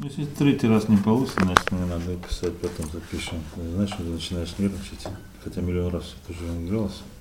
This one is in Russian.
Если третий раз не получится, значит мне надо писать, потом запишем. Знаешь, что ты начинаешь нервничать. Хотя миллион раз это уже игралось.